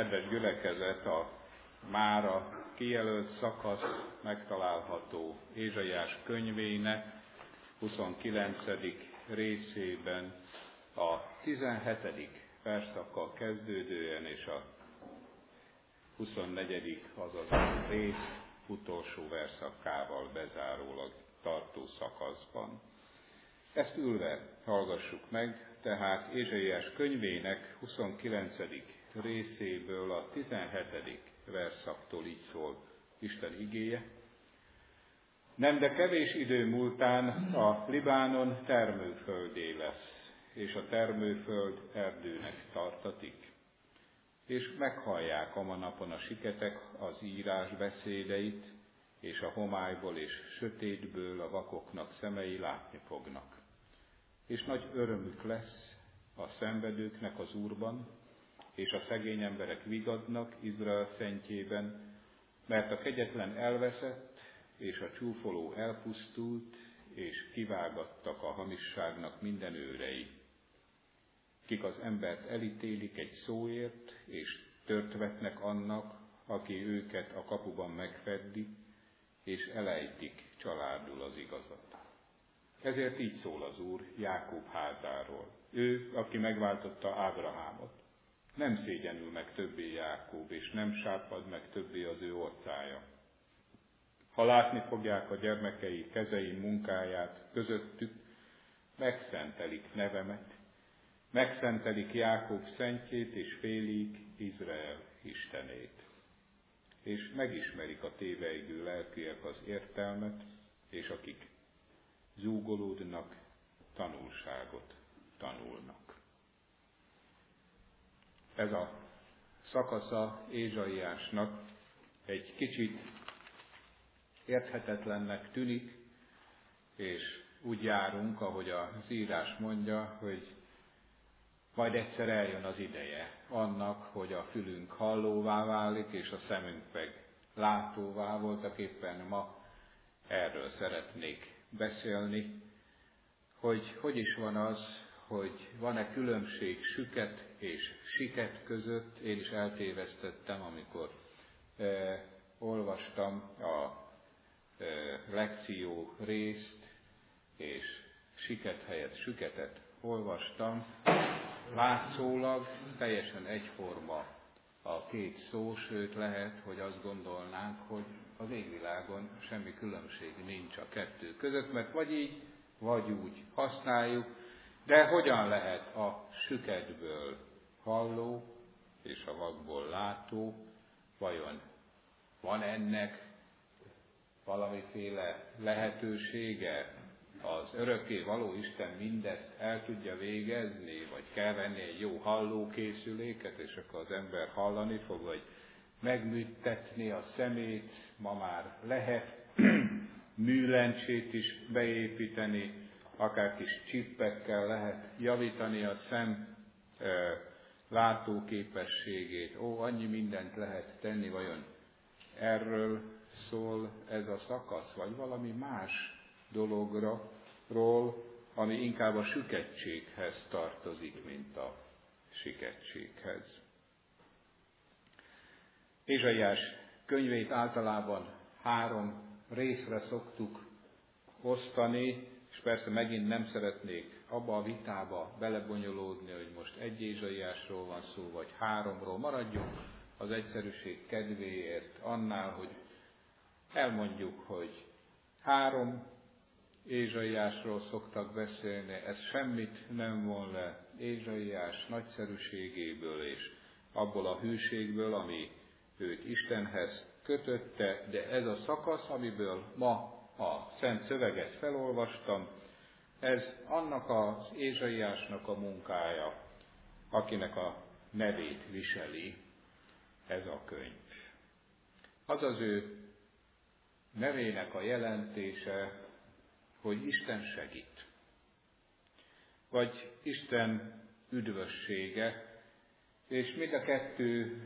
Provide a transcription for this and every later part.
kedves gyülekezet, a mára kijelölt szakasz megtalálható Ézsaiás könyvének 29. részében a 17. verszakkal kezdődően és a 24. azaz rész utolsó verszakával bezárólag tartó szakaszban. Ezt ülve hallgassuk meg, tehát Ézsaiás könyvének 29. részéből a 17. verszaktól így szól Isten igéje. Nem, de kevés idő múltán a Libánon termőföldé lesz, és a termőföld erdőnek tartatik. És meghallják a napon a siketek az írás beszédeit, és a homályból és sötétből a vakoknak szemei látni fognak. És nagy örömük lesz a szenvedőknek az Úrban, és a szegény emberek vigadnak Izrael szentjében, mert a kegyetlen elveszett, és a csúfoló elpusztult, és kivágattak a hamisságnak minden őrei. Kik az embert elítélik egy szóért, és tört vetnek annak, aki őket a kapuban megfeddi, és elejtik családul az igazat. Ezért így szól az Úr Jákob házáról. Ő, aki megváltotta Ábrahámot. Nem szégyenül meg többé Jákob, és nem sápad meg többé az ő orcája. Ha látni fogják a gyermekei kezei munkáját közöttük, megszentelik nevemet, megszentelik Jákob szentjét, és félik Izrael Istenét. És megismerik a téveigő lelkűek az értelmet, és akik zúgolódnak, tanulságot tanulnak. Ez a szakasza Ézsaiásnak egy kicsit érthetetlennek tűnik, és úgy járunk, ahogy az írás mondja, hogy majd egyszer eljön az ideje annak, hogy a fülünk hallóvá válik, és a szemünk meg látóvá. Voltak éppen ma erről szeretnék beszélni, hogy is van az, hogy van-e különbség süket és siket között. Én is eltévesztettem, amikor olvastam a lekció részt, és siket helyett süketet olvastam. Látszólag teljesen egyforma a két szó, sőt lehet, hogy azt gondolnánk, hogy az égvilágon semmi különbség nincs a kettő között, mert vagy így, vagy úgy használjuk, de hogyan lehet a süketből halló és a vakból látó? Vajon van ennek valamiféle lehetősége? Az örökké való Isten mindezt el tudja végezni, vagy kell venni egy jó hallókészüléket, és akkor az ember hallani fog, vagy megműtetni a szemét, ma már lehet műlencsét is beépíteni, akár kis csippekkel lehet javítani a szem látóképességét. Annyi mindent lehet tenni, vajon erről szól ez a szakasz, vagy valami más dologról, ami inkább a süketséghez tartozik, mint a siketséghez. Ézsaiás könyvét általában 3 részre szoktuk osztani, és persze megint nem szeretnék abba a vitába belebonyolódni, hogy most egy Ézsaiásról van szó, vagy 3-ról. Maradjunk az egyszerűség kedvéért annál, hogy elmondjuk, hogy 3 Ézsaiásról szoktak beszélni, ez semmit nem von le Ézsaiás nagyszerűségéből és abból a hűségből, ami őt Istenhez kötötte, de ez a szakasz, amiből ma a Szent Szöveget felolvastam, ez annak az Ézsaiásnak a munkája, akinek a nevét viseli ez a könyv. Az az ő nevének a jelentése, hogy Isten segít, vagy Isten üdvössége, és mind a kettő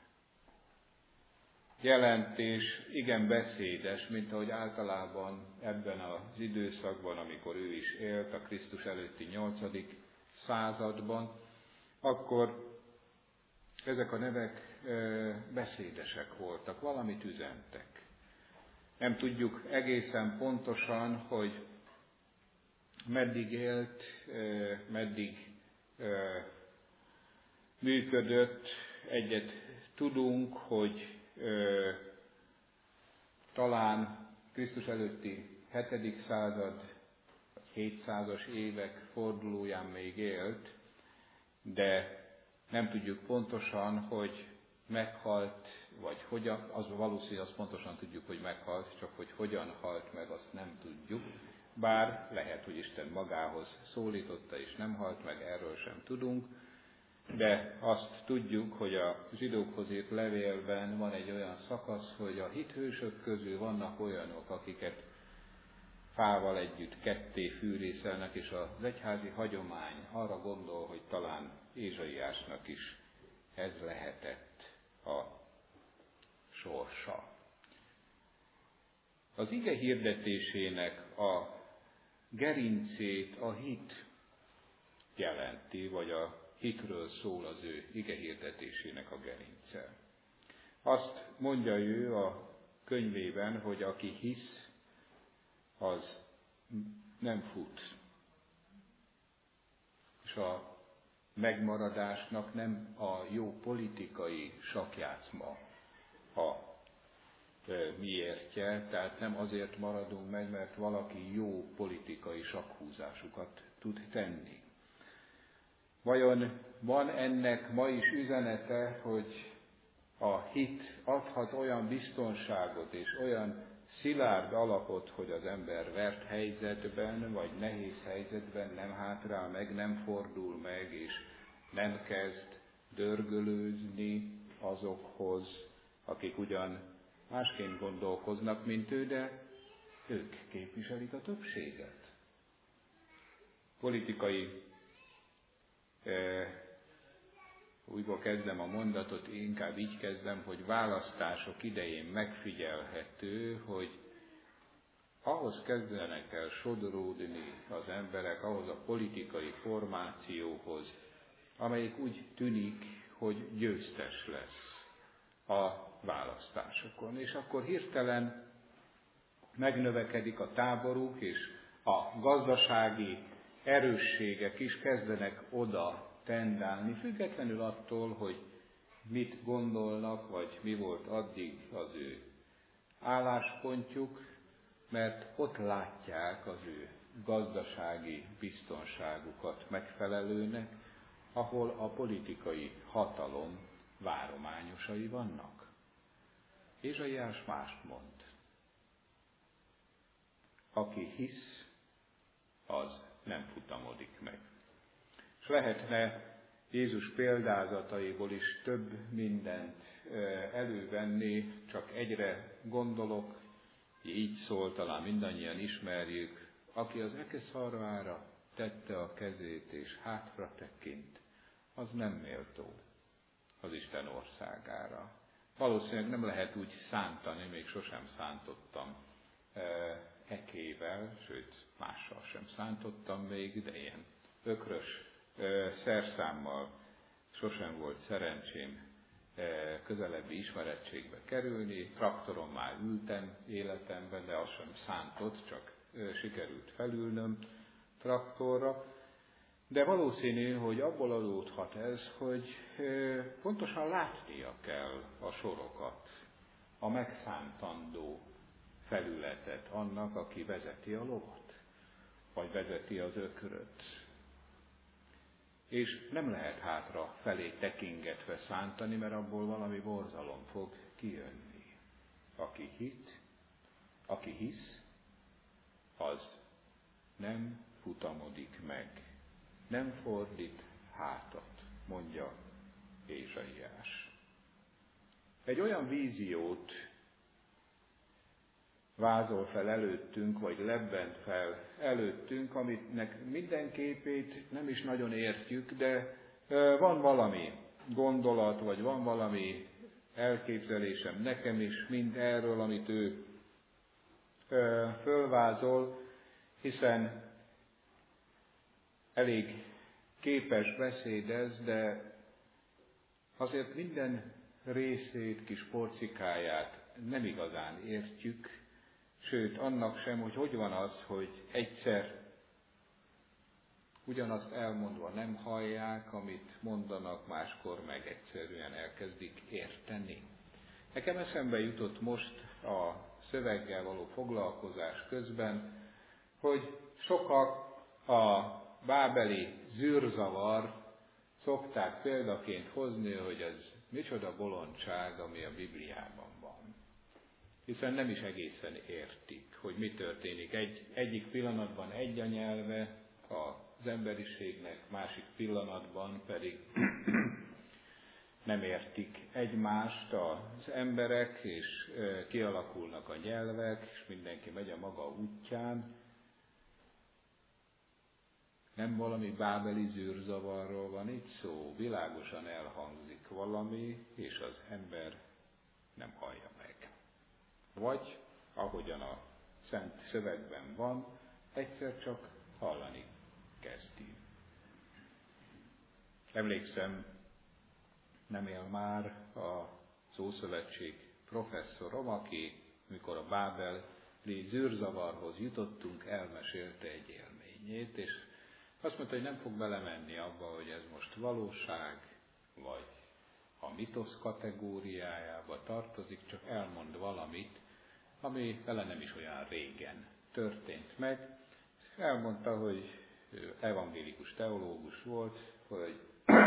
jelentés igen beszédes, mint ahogy általában ebben az időszakban, amikor ő is élt, a Krisztus előtti 8. században, akkor ezek a nevek beszédesek voltak, valamit üzentek. Nem tudjuk egészen pontosan, hogy meddig élt, meddig működött. Egyet tudunk, hogy talán Krisztus előtti 7. század, 700-as évek fordulóján még élt, de nem tudjuk pontosan, hogy meghalt, vagy hogyan, az valószínű, azt pontosan tudjuk, hogy meghalt, csak hogy hogyan halt meg, azt nem tudjuk. Bár lehet, hogy Isten magához szólította, és nem halt meg, erről sem tudunk, de azt tudjuk, hogy a zsidókhoz írt levélben van egy olyan szakasz, hogy a hithősök közül vannak olyanok, akiket fával együtt ketté fűrészelnek, és az egyházi hagyomány arra gondol, hogy talán Ézsaiásnak is ez lehetett a sorsa. Az ige hirdetésének a gerincét a hit jelenti, vagy a hitről szól az ő ige hirdetésének a gerince. Azt mondja ő a könyvében, hogy aki hisz, az nem fut. És a megmaradásnak nem a jó politikai sakkjátszma a miértje, tehát nem azért maradunk meg, mert valaki jó politikai sakkhúzásukat tud tenni. Vajon van ennek ma is üzenete, hogy a hit adhat olyan biztonságot és olyan szilárd alapot, hogy az ember vert helyzetben, vagy nehéz helyzetben nem hátrál meg, nem fordul meg, és nem kezd dörgölőzni azokhoz, akik ugyan másként gondolkoznak, mint ő, de ők képviselik a többséget. Politikai újból kezdem a mondatot, inkább így kezdem, hogy választások idején megfigyelhető, hogy ahhoz kezdenek el sodródni az emberek, ahhoz a politikai formációhoz, amelyik úgy tűnik, hogy győztes lesz a választásokon. És akkor hirtelen megnövekedik a táboruk, és a gazdasági erősségek is kezdenek oda tendálni, függetlenül attól, hogy mit gondolnak, vagy mi volt addig az ő álláspontjuk, mert ott látják az ő gazdasági biztonságukat megfelelőnek, ahol a politikai hatalom várományosai vannak. Ézsaiás mást mond. Aki hisz, az nem futamodik meg. És lehetne Jézus példázataiból is több mindent elővenni, csak egyre gondolok, így szól, talán mindannyian ismerjük, aki az ekeszarvára tette a kezét és hátra tekint, az nem méltó az Isten országára. Valószínűleg nem lehet úgy szántani, még sosem szántottam ekével, sőt mással sem szántottam még, de ilyen ökrös szerszámmal sosem volt szerencsém közelebbi ismerettségbe kerülni. Traktoron már ültem életemben, de az sem szántott, csak sikerült felülnöm traktorra. De valószínű, hogy abból adódhat ez, hogy pontosan látnia kell a sorokat, a megszántandó felületet annak, aki vezeti a lovat, vagy vezeti az ökröt. És nem lehet hátra felé tekingetve szántani, mert abból valami borzalom fog kijönni. Aki hisz, az nem futamodik meg, nem fordít hátat, mondja Ézsaiás. Egy olyan víziót vázol fel előttünk, vagy lebbent fel előttünk, aminek minden képét nem is nagyon értjük, de van valami gondolat, vagy van valami elképzelésem nekem is mind erről, amit ő fölvázol, hiszen elég képes beszéd ez, de azért minden részét, kis porcikáját nem igazán értjük, sőt annak sem, hogy van az, hogy egyszer ugyanazt elmondva nem hallják, amit mondanak, máskor meg egyszerűen elkezdik érteni. Nekem eszembe jutott most a szöveggel való foglalkozás közben, hogy sokak a bábeli zűrzavar szokták példaként hozni, hogy ez micsoda bolondság, ami a Bibliában van. Hiszen nem is egészen értik, hogy mi történik. Egyik pillanatban egy a nyelve az emberiségnek, másik pillanatban pedig nem értik egymást az emberek, és kialakulnak a nyelvek, és mindenki megy a maga útján. Nem valami bábeli zűrzavarról van itt szó, világosan elhangzik valami, és az ember nem hallja meg. Vagy, ahogyan a Szent Szövegben van, egyszer csak hallani kezdi. Emlékszem, nem él már az Ószövetség professzorom, aki, mikor a bábeli zűrzavarhoz jutottunk, elmesélte egy élményét, és azt mondta, hogy nem fog belemenni abba, hogy ez most valóság, vagy a mitosz kategóriájába tartozik, csak elmond valamit, ami vele nem is olyan régen történt meg. Elmondta, hogy evangélikus teológus volt, hogy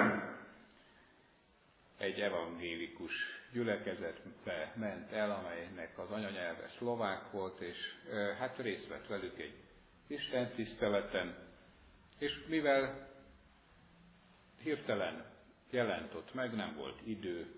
egy evangélikus gyülekezetbe ment el, amelynek az anyanyelve szlovák volt, és hát részt vett velük egy istentiszteleten, és mivel hirtelen jelent ott meg, nem volt idő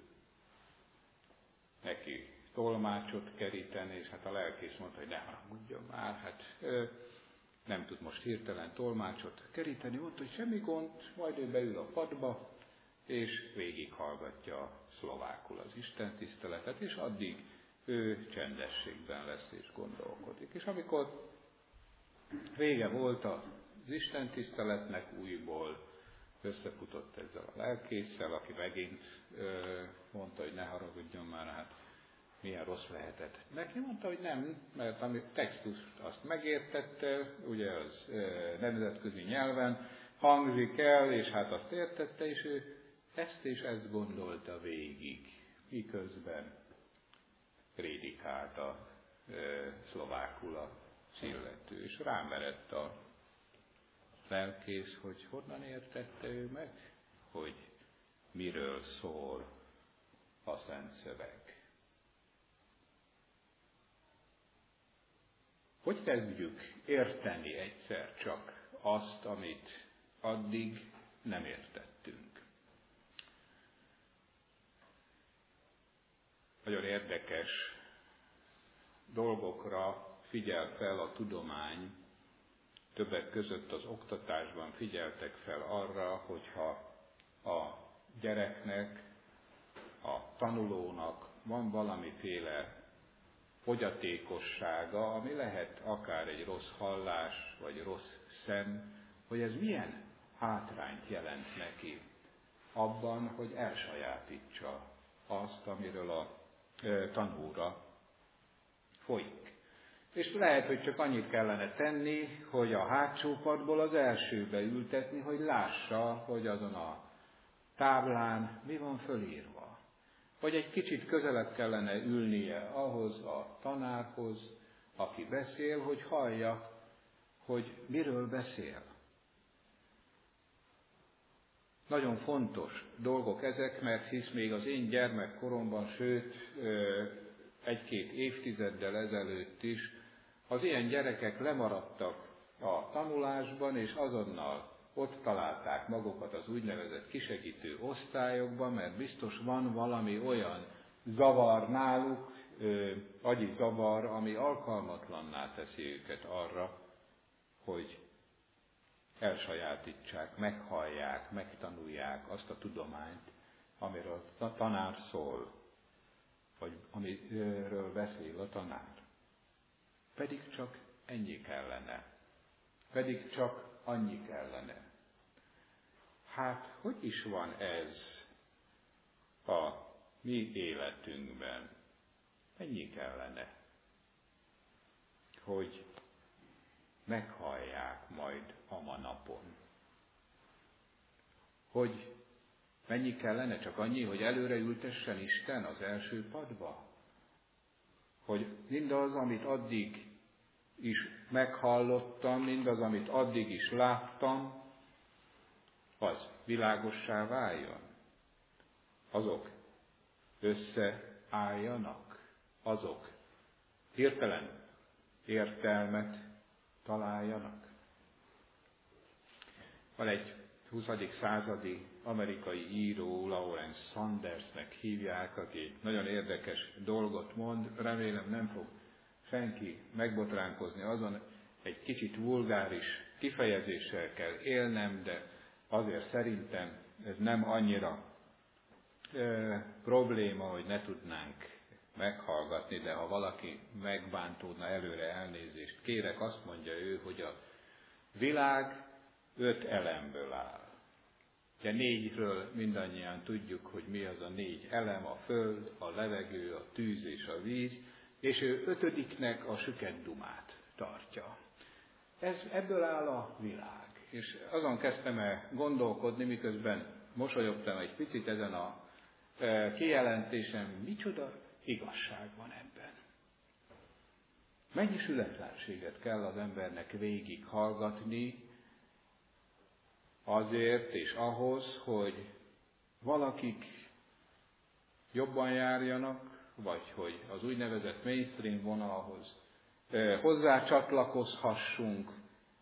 neki tolmácsot keríteni, és hát a lelkész mondta, hogy ne haragudjon már, hát nem tud most hirtelen tolmácsot keríteni, mondta, hogy semmi gond, majd ő beül a padba, és végighallgatja szlovákul az istentiszteletet, és addig ő csendességben lesz és gondolkodik. És amikor vége volt az istentiszteletnek, újból összefutott ezzel a lelkésszel, aki megint mondta, hogy ne haragudjon már, hát milyen rossz lehetett. Neki mondta, hogy nem, mert a textust azt megértette, ugye az nemzetközi nyelven hangzik el, és hát azt értette, és ő ezt és ezt gondolta végig, miközben prédikálta szlovákul az illető, és rámerett a lelkész, hogy honnan értette ő meg, hogy miről szól a Szent Szöveg. Hogy kezdjük érteni egyszer csak azt, amit addig nem értettünk? Nagyon érdekes dolgokra figyel fel a tudomány, többek között az oktatásban figyeltek fel arra, hogyha a gyereknek, a tanulónak van valamiféle fogyatékossága, ami lehet akár egy rossz hallás, vagy rossz szem, hogy ez milyen hátrányt jelent neki abban, hogy elsajátítsa azt, amiről a tanúra folyik. És lehet, hogy csak annyit kellene tenni, hogy a hátsó padból az elsőbe ültetni, hogy lássa, hogy azon a táblán mi van fölírva. Vagy egy kicsit közelebb kellene ülnie ahhoz a tanárhoz, aki beszél, hogy hallja, hogy miről beszél. Nagyon fontos dolgok ezek, mert hisz még az én gyermekkoromban, sőt, egy-két évtizeddel ezelőtt is az ilyen gyerekek lemaradtak a tanulásban, és azonnal ott találták magukat az úgynevezett kisegítő osztályokban, mert biztos van valami olyan zavar náluk, agyi zavar, ami alkalmatlanná teszi őket arra, hogy elsajátítsák, meghallják, megtanulják azt a tudományt, amiről a tanár szól, vagy amiről beszél a tanár. Pedig csak ennyi kellene. Pedig csak annyi kellene. Hát, hogy is van ez a mi életünkben mennyi kellene, hogy meghallják majd a manapon? Hogy mennyi kellene? Csak annyi, hogy előre ültessen Isten az első padba? Hogy mindaz, amit addig is meghallottam, mindaz, amit addig is láttam, az világossá váljon? Azok összeálljanak? Azok hirtelen értelmet találjanak? Van egy 20. századi amerikai író, Lawrence Sandersnek hívják, aki egy nagyon érdekes dolgot mond, remélem nem fog senki megbotránkozni azon, egy kicsit vulgáris kifejezéssel kell élnem, de azért szerintem ez nem annyira probléma, hogy ne tudnánk meghallgatni, de ha valaki megbántódna, előre elnézést kérek. Azt mondja ő, hogy a világ 5 elemből áll. Ugye 4-ről mindannyian tudjuk, hogy mi az a 4 elem: a föld, a levegő, a tűz és a víz, és ő 5-nek a süket dumát tartja. Ebből áll a világ. És azon kezdtem el gondolkodni, miközben mosolyogtam egy picit ezen a kijelentésen, micsoda igazság van ebben. Mennyi sületlenséget kell az embernek végig hallgatni azért és ahhoz, hogy valakik jobban járjanak, vagy hogy az úgynevezett mainstream vonalhoz hozzácsatlakozhassunk,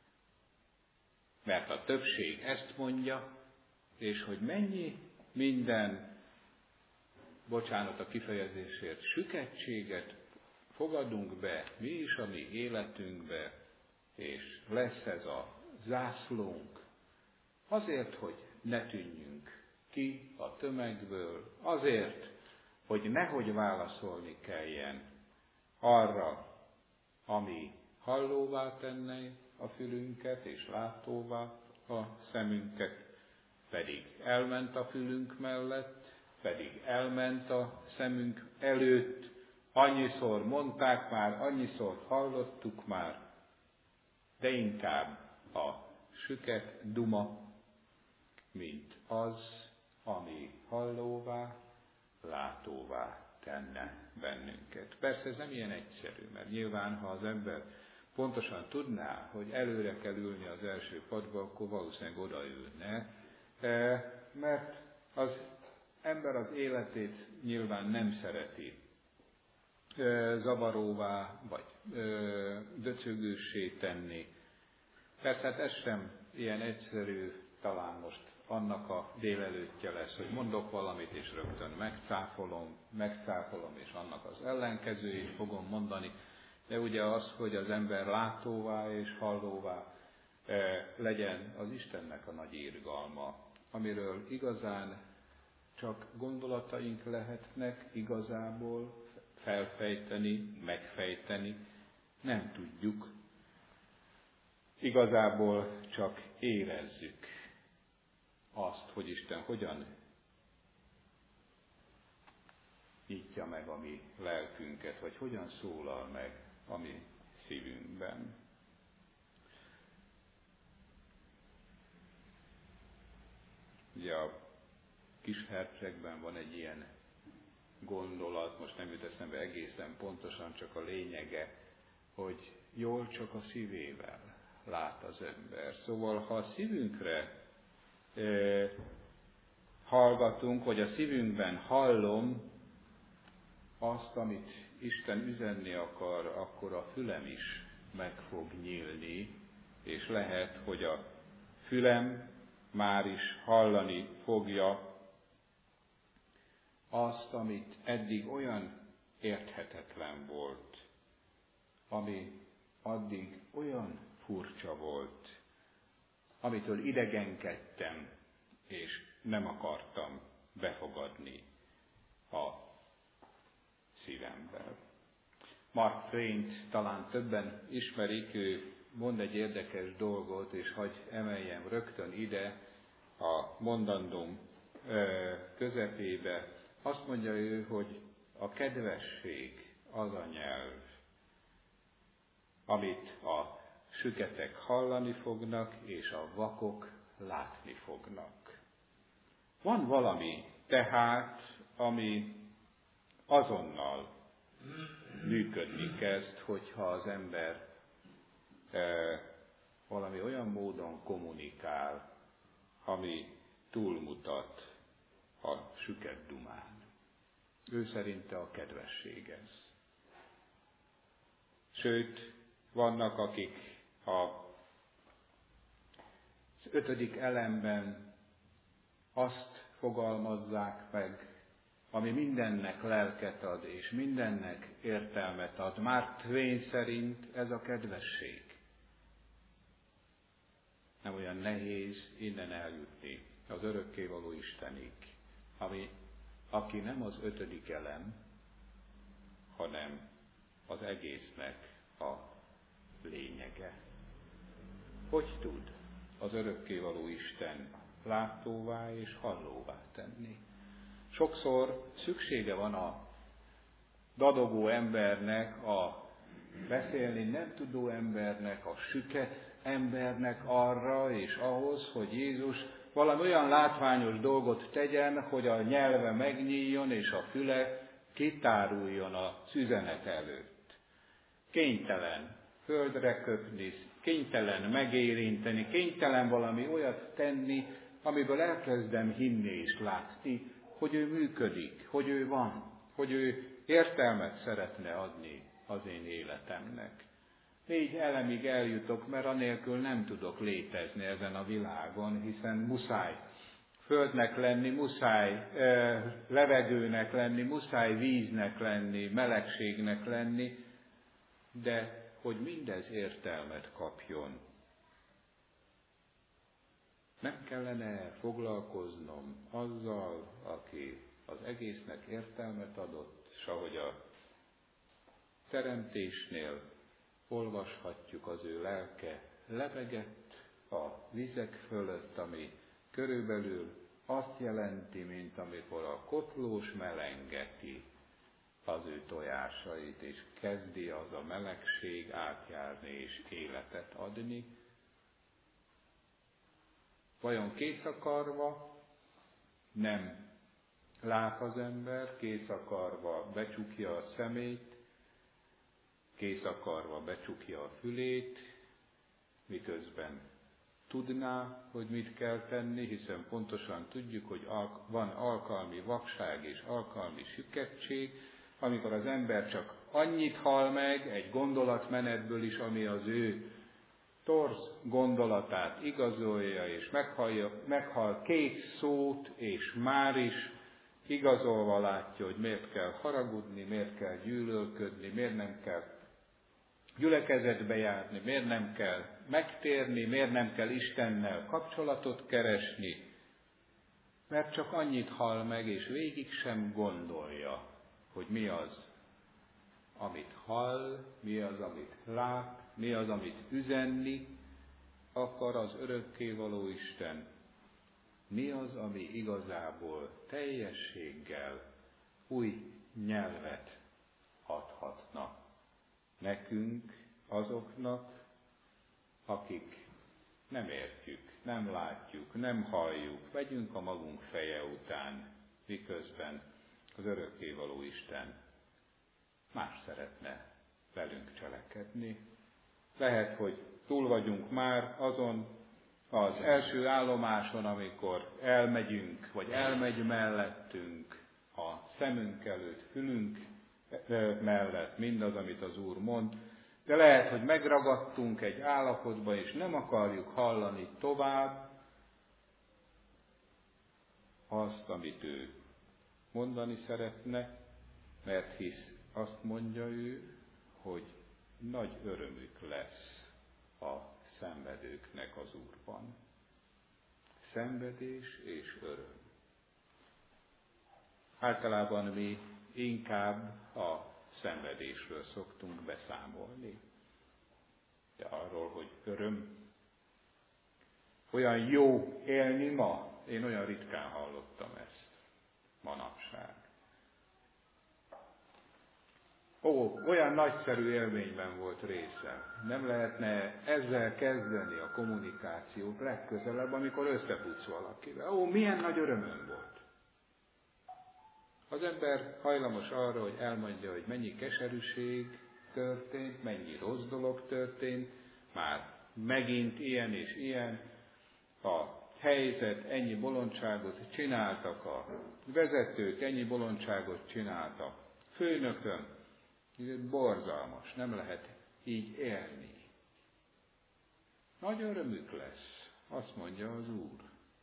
mert a többség ezt mondja, és hogy mennyi minden, bocsánat a kifejezésért, süketséget fogadunk be mi is a mi életünkbe, és lesz ez a zászlónk, azért, hogy ne tűnjünk ki a tömegből, azért, hogy nehogy válaszolni kelljen arra, ami hallóvá tenné a fülünket, és látóvá a szemünket, pedig elment a fülünk mellett, pedig elment a szemünk előtt, annyiszor mondták már, annyiszor hallottuk már, de inkább a süket duma, mint az, ami hallóvá, látóvá tenne bennünket. Persze ez nem ilyen egyszerű, mert nyilván, ha az ember pontosan tudná, hogy előre kell ülni az első padba, akkor valószínűleg odaülne, mert az ember az életét nyilván nem szereti zavaróvá, vagy döcögőssé tenni. Persze hát ez sem ilyen egyszerű, talán most annak a délelőttje lesz, hogy mondok valamit, és rögtön megcáfolom, és annak az ellenkezőjét fogom mondani. De ugye az, hogy az ember látóvá és hallóvá legyen, az Istennek a nagy irgalma, amiről igazán csak gondolataink lehetnek igazából felfejteni, megfejteni, nem tudjuk. Igazából csak érezzük azt, hogy Isten hogyan nyitja meg a mi lelkünket, vagy hogyan szólal meg a mi szívünkben. Ugye a Kishercegben van egy ilyen gondolat, most nem jut eszembe egészen pontosan, csak a lényege, hogy jól csak a szívével lát az ember. Szóval, ha a szívünkre hallgatunk, vagy a szívünkben hallom azt, amit Isten üzenni akar, akkor a fülem is meg fog nyílni, és lehet, hogy a fülem már is hallani fogja azt, amit eddig olyan érthetetlen volt, ami addig olyan furcsa volt, amitől idegenkedtem, és nem akartam befogadni a szívemben. Mark Twain-t talán többen ismerik, ő mond egy érdekes dolgot, és hagy emeljem rögtön ide a mondandóm közepébe. Azt mondja ő, hogy a kedvesség az a nyelv, amit a süketek hallani fognak, és a vakok látni fognak. Van valami tehát, ami azonnal működni kezd, hogyha az ember valami olyan módon kommunikál, ami túlmutat a süket dumán. Ő szerinte a kedvesség ez. Sőt, vannak, akik az 5. elemben azt fogalmazzák meg, ami mindennek lelket ad, és mindennek értelmet ad. Mark Twain szerint ez a kedvesség. Nem olyan nehéz innen eljutni az örökkévaló Istenig, aki nem az 5. elem, hanem az egésznek a lényege. Hogy tud az örökkévaló Isten látóvá és hallóvá tenni? Sokszor szüksége van a dadogó embernek, a beszélni nem tudó embernek, a süket embernek arra és ahhoz, hogy Jézus valami olyan látványos dolgot tegyen, hogy a nyelve megnyíljon és a füle kitáruljon az üzenet előtt. Kénytelen földre köpni, kénytelen megérinteni, kénytelen valami olyat tenni, amiből elkezdem hinni és látni, hogy ő működik, hogy ő van, hogy ő értelmet szeretne adni az én életemnek. 4 elemig eljutok, mert anélkül nem tudok létezni ezen a világon, hiszen muszáj földnek lenni, muszáj levegőnek lenni, muszáj víznek lenni, melegségnek lenni, de hogy mindez értelmet kapjon. Nem kellene foglalkoznom azzal, aki az egésznek értelmet adott, és ahogy a teremtésnél olvashatjuk, az ő lelke lebegett a vizek fölött, ami körülbelül azt jelenti, mint amikor a kotlós melengeti az ő tojásait, és kezdi az a melegség átjárni és életet adni. Vajon kész akarva nem lát az ember, kész akarva becsukja a szemét, kész akarva becsukja a fülét, miközben tudná, hogy mit kell tenni, hiszen pontosan tudjuk, hogy van alkalmi vakság és alkalmi süketség, amikor az ember csak annyit hall meg egy gondolatmenetből is, ami az ő torz gondolatát igazolja, és meghall 2 szót, és már is igazolva látja, hogy miért kell haragudni, miért kell gyűlölködni, miért nem kell gyülekezetbe járni, miért nem kell megtérni, miért nem kell Istennel kapcsolatot keresni, mert csak annyit hall meg, és végig sem gondolja, hogy mi az, amit hall, mi az, amit lát, mi az, amit üzenni akar az örökkévaló Isten, mi az, ami igazából teljességgel új nyelvet adhatna nekünk, azoknak, akik nem értjük, nem látjuk, nem halljuk, megyünk a magunk feje után, miközben az örökkévaló Isten más szeretne velünk cselekedni. Lehet, hogy túl vagyunk már azon az első állomáson, amikor elmegyünk, vagy elmegy mellettünk a szemünk előtt, fülünk mellett mindaz, amit az Úr mond, de lehet, hogy megragadtunk egy állapotba, és nem akarjuk hallani tovább azt, amit ő mondani szeretne, mert hisz azt mondja ő, hogy nagy örömük lesz a szenvedőknek az Úrban. Szenvedés és öröm. Általában mi inkább a szenvedésről szoktunk beszámolni. De arról, hogy öröm, olyan jó élni ma, én olyan ritkán hallottam ezt manapság. Olyan nagyszerű élményben volt részem. Nem lehetne ezzel kezdeni a kommunikációt legközelebb, amikor összefutsz valakivel. Milyen nagy örömöm volt. Az ember hajlamos arra, hogy elmondja, hogy mennyi keserűség történt, mennyi rossz dolog történt, már megint ilyen és ilyen, a helyzet, ennyi bolondságot csináltak a vezetők, ennyi bolondságot csináltak főnökön. Ez borzalmas, nem lehet így élni. Nagy örömük lesz, azt mondja az Úr.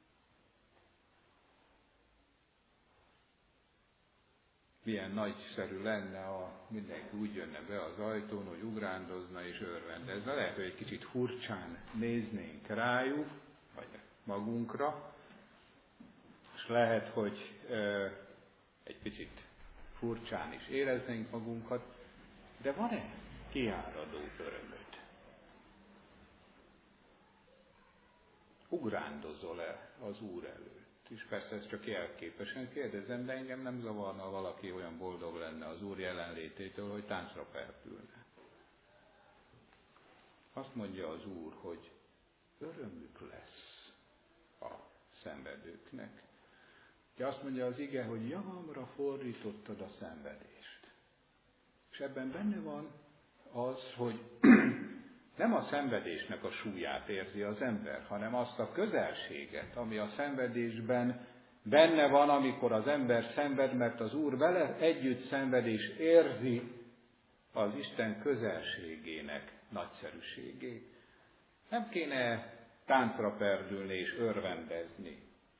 Milyen nagyszerű lenne, ha mindenki úgy jönne be az ajtón, hogy ugrándozna és örvendezne. Lehet, hogy egy kicsit furcsán néznénk rájuk, vagy magunkra, és lehet, hogy egy picit furcsán is éreznénk magunkat, de van-e kiáradó örömöd? Ugrándozol-e az Úr előtt? És persze ezt csak jelképesen kérdezem, de engem nem zavarna, valaki olyan boldog lenne az Úr jelenlététől, hogy táncra felpülne. Azt mondja az Úr, hogy örömük lesz a szenvedőknek. De azt mondja az ige, hogy javamra fordítottad a szenvedést. És ebben benne van az, hogy nem a szenvedésnek a súlyát érzi az ember, hanem azt a közelséget, ami a szenvedésben benne van, amikor az ember szenved, mert az Úr vele együtt szenved és érzi az Isten közelségének nagyszerűségét. Nem kéne táncra perdülni és örvendezni.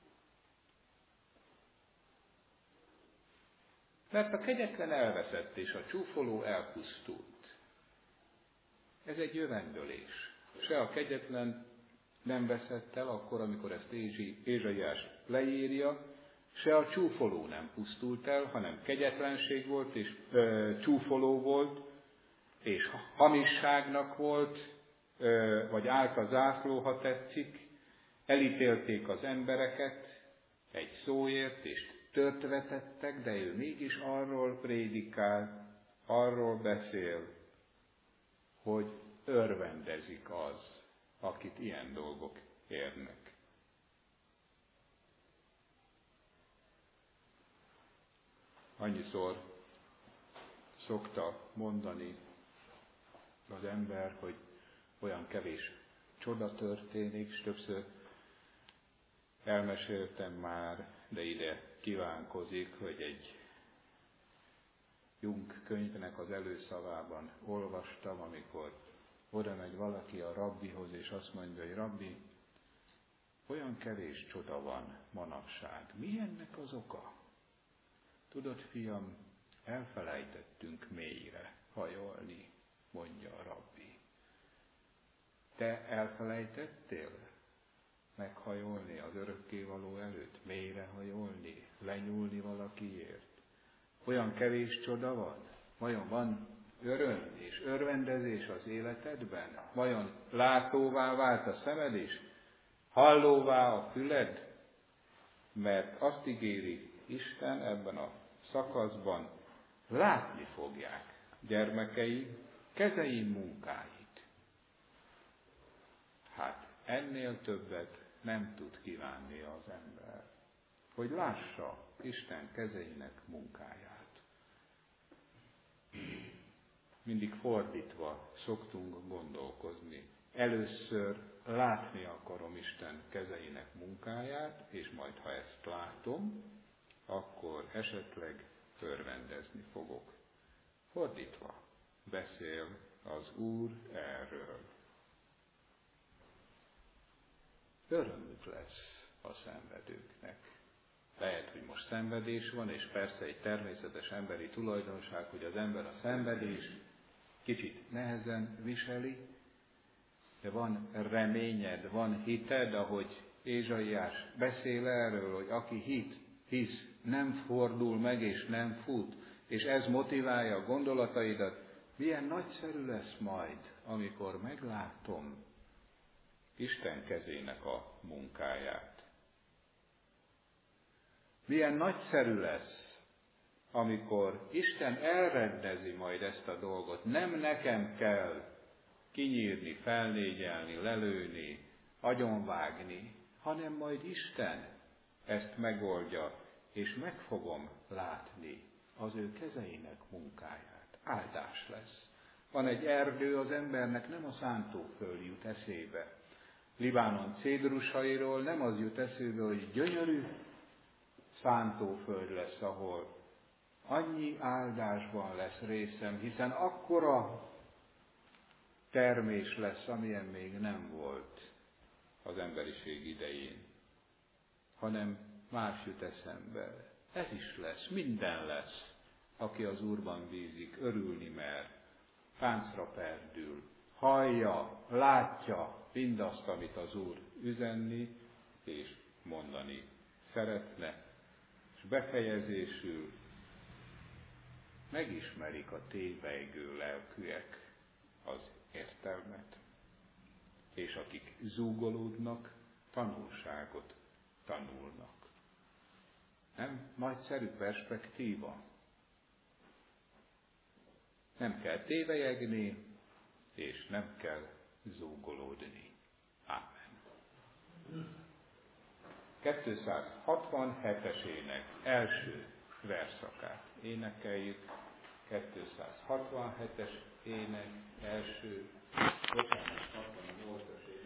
Mert a kegyetlen elveszett és a csúfoló elpusztult. Ez egy jövendőlés. Se a kegyetlen nem veszett el akkor, amikor ezt Ézsaiás leírja, se a csúfoló nem pusztult el, hanem kegyetlenség volt, és csúfoló volt, és hamisságnak volt, vagy állt a zászló, ha tetszik. Elítélték az embereket egy szóért, és törtvetettek, de ő mégis arról prédikál, arról beszél, hogy örvendezik az, akit ilyen dolgok érnek. Annyiszor szokta mondani az ember, hogy olyan kevés csoda történik, és többször elmeséltem már, de ide kívánkozik, hogy egy Jung könyvnek az előszavában olvastam, amikor oda megy valaki a rabbihoz, és azt mondja, hogy rabbi, olyan kevés csoda van manapság. Mi ennek az oka? Tudod, fiam, elfelejtettünk mélyre hajolni, mondja a rabbi. Te elfelejtettél meghajolni az örökkévaló előtt, mélyre hajolni, lenyúlni valakiért? Olyan kevés csoda van? Vajon van öröm és örvendezés az életedben? Vajon látóvá vált a szemed is? Hallóvá a füled? Mert azt ígéri Isten ebben a szakaszban, látni fogják gyermekei kezeim munkáit. Hát ennél többet nem tud kívánni az ember, hogy lássa Isten kezeinek munkáját. Mindig fordítva szoktunk gondolkozni. Először látni akarom Isten kezeinek munkáját, és majd ha ezt látom, akkor esetleg örvendezni fogok. Fordítva beszél az Úr erről. Örömük lesz a szenvedőknek. Lehet, hogy most szenvedés van, és persze egy természetes emberi tulajdonság, hogy az ember a szenvedés kicsit nehezen viseli, de van reményed, van hited, ahogy Ézsaiás beszél erről, hogy aki hisz, nem fordul meg és nem fut, és ez motiválja a gondolataidat. Milyen nagyszerű lesz majd, amikor meglátom Isten kezének a munkáját. Milyen nagyszerű lesz amikor Isten elrendezi majd ezt a dolgot, nem nekem kell kinyírni, felnégyelni, lelőni, agyonvágni, hanem majd Isten ezt megoldja, és meg fogom látni az ő kezeinek munkáját. Áldás lesz. Van egy erdő, az embernek nem a szántóföld jut eszébe. Libánon cédrusairól nem az jut eszébe, hogy gyönyörű szántóföld lesz, ahol annyi áldásban lesz részem, hiszen akkora termés lesz, amilyen még nem volt az emberiség idején, hanem más jut eszembe. Ez is lesz, minden lesz, aki az Úrban bízik, örülni mer, táncra perdül, hallja, látja mindazt, amit az Úr üzenni és mondani szeretne, és befejezésül megismerik a tévejgő lelkűek az értelmet, és akik zúgolódnak, tanulságot tanulnak. Nem nagyszerű perspektíva? Nem kell tévelyegni, és nem kell zúgolódni. Ámen. 267-es ének első verszakát énekeljük. 267-es ének első, 68-as